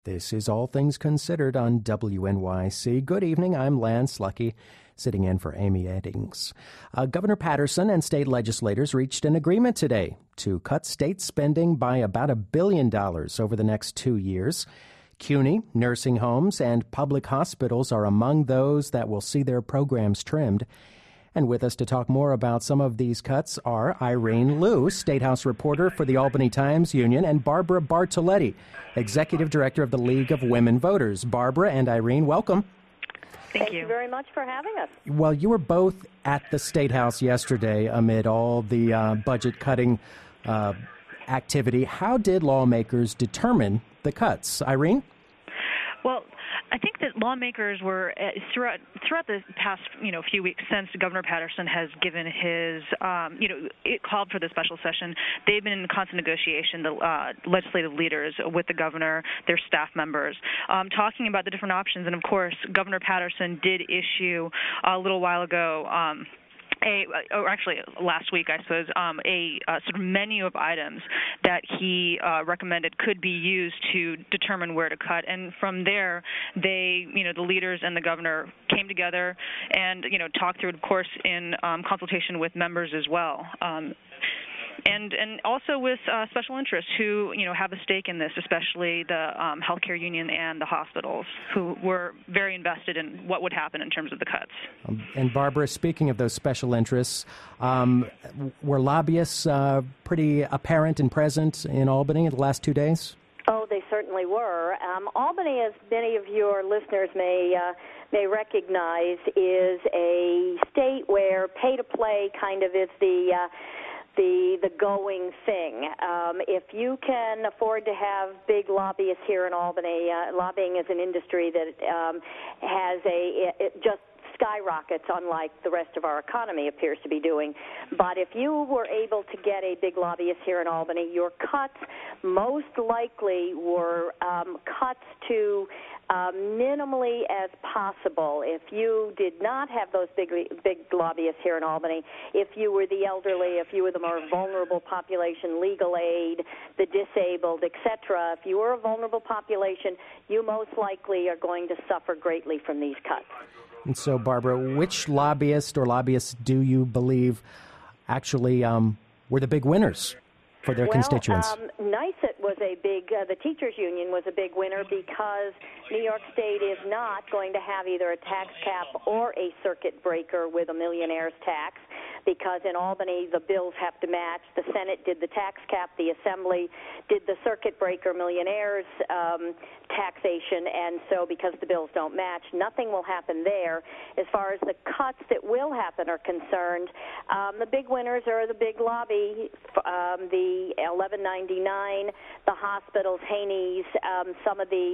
This is All Things Considered on WNYC. Good evening. I'm Lance Lucky, sitting in for Amy Eddings. Governor Paterson and state legislators reached an agreement today to cut state spending by about $1 billion over the next 2 years. CUNY, nursing homes, and public hospitals are among those that will see their programs trimmed. And with us to talk more about some of these cuts are Irene Liu, State House reporter for the Albany Times-Union, and Barbara Bartoletti, Executive Director of the League of Women Voters. Barbara and Irene, welcome. Thank you very much for having us. Well, you were both at the State House yesterday amid all the budget-cutting activity. How did lawmakers determine the cuts? Irene? Well, I think that lawmakers were throughout the past, few weeks since Governor Paterson has given his, it called for the special session. They've been in constant negotiation, the legislative leaders with the governor, their staff members, talking about the different options. And of course, Governor Paterson did issue a little while ago. Actually last week, I suppose, a sort of menu of items that he recommended could be used to determine where to cut. And from there, the leaders and the governor came together and, talked through it, of course, in consultation with members as well. And also with special interests who, have a stake in this, especially the healthcare union and the hospitals, who were very invested in what would happen in terms of the cuts. And Barbara, speaking of those special interests, were lobbyists pretty apparent and present in Albany in the last 2 days? Oh, they certainly were. Albany, as many of your listeners may recognize, is a state where pay-to-play kind of is the going thing. If you can afford to have big lobbyists here in Albany, lobbying is an industry that has it just skyrockets, unlike the rest of our economy appears to be doing. But if you were able to get a big lobbyist here in Albany, your cuts most likely were cuts to minimally as possible. If you did not have those big lobbyists here in Albany, if you were the elderly, if you were the more vulnerable population, legal aid, the disabled, etc., if you were a vulnerable population, you most likely are going to suffer greatly from these cuts. And so, Barbara, which lobbyist or lobbyists do you believe actually were the big winners for their constituents? NYSET was a big, the teachers union was a big winner because New York State is not going to have either a tax cap or a circuit breaker with a millionaire's tax, because in Albany the bills have to match. The Senate did the tax cap, the Assembly did the circuit breaker millionaires taxation, and so because the bills don't match, nothing will happen there. As far as the cuts that will happen are concerned, the big winners are the big lobby, the 1199, the hospitals, Haney's, some of the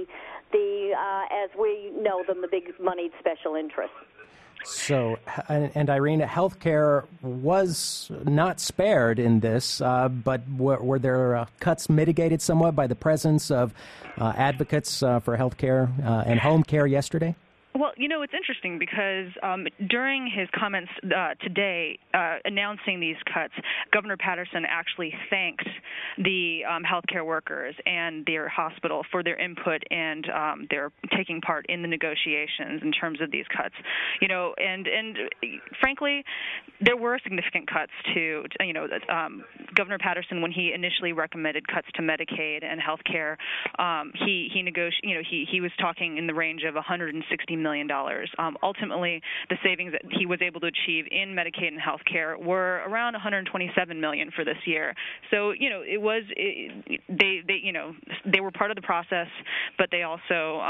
as we know them, the big moneyed special interests. So, and Irene, healthcare was not spared in this, but were there cuts mitigated somewhat by the presence of advocates for healthcare and home care yesterday? Well, it's interesting because during his comments today announcing these cuts, Governor Paterson actually thanked the healthcare workers and their hospital for their input and their taking part in the negotiations in terms of these cuts. And frankly, there were significant cuts to Governor Paterson, when he initially recommended cuts to Medicaid and healthcare, he was talking in the range of $160 million. Ultimately, the savings that he was able to achieve in Medicaid and healthcare were around $127 million for this year. So, they were part of the process, but they also,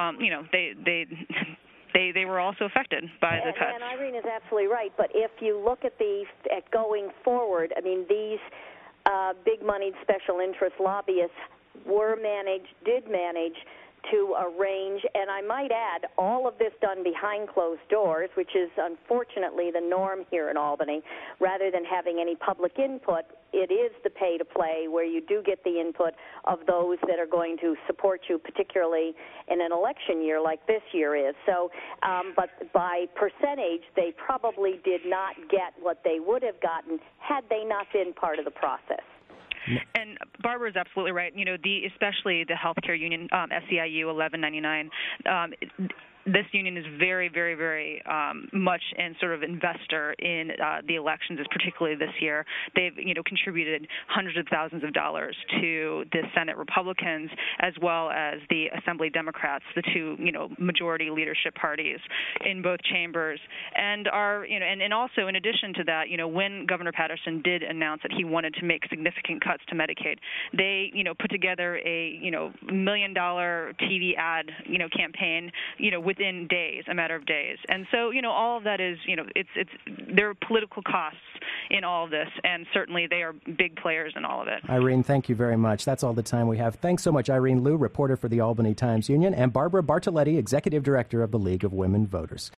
they were also affected by the cuts. And Irene is absolutely right. But if you look at going forward, I mean, these big moneyed special interest lobbyists did manage to arrange, and I might add, all of this done behind closed doors, which is unfortunately the norm here in Albany. Rather than having any public input, it is the pay-to-play where you do get the input of those that are going to support you, particularly in an election year like this year is. So, but by percentage, they probably did not get what they would have gotten had they not been part of the process. And Barbara is absolutely right. Especially the healthcare union, SEIU 1199. This union is very, very, very much an sort of investor in the elections, particularly this year. They've, contributed hundreds of thousands of dollars to the Senate Republicans as well as the Assembly Democrats, the two, majority leadership parties in both chambers, and and also in addition to that, when Governor Paterson did announce that he wanted to make significant cuts to Medicaid, they, put together a, $1 million TV ad, campaign, within days, a matter of days. And so, all of that is, there are political costs in all of this, and certainly they are big players in all of it. Irene, thank you very much. That's all the time we have. Thanks so much, Irene Liu, reporter for the Albany Times-Union, and Barbara Bartoletti, Executive Director of the League of Women Voters.